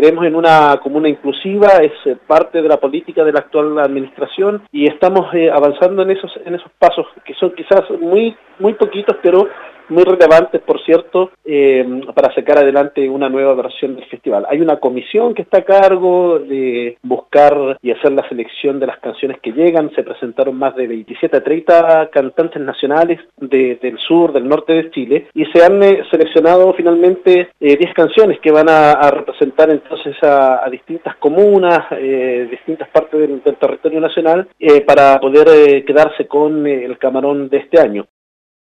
creemos en una comuna inclusiva, es parte de la política de la actual administración y estamos avanzando en esos pasos que son quizás muy poquitos, pero muy relevantes, por cierto, para sacar adelante una nueva versión del festival. Hay una comisión que está a cargo de buscar y hacer la selección de las canciones que llegan. Se presentaron más de 27 a 30 cantantes nacionales del sur, del norte de Chile, y se han seleccionado finalmente 10 canciones que van a representar entonces a distintas comunas, distintas partes del territorio nacional, para poder quedarse con el camarón de este año.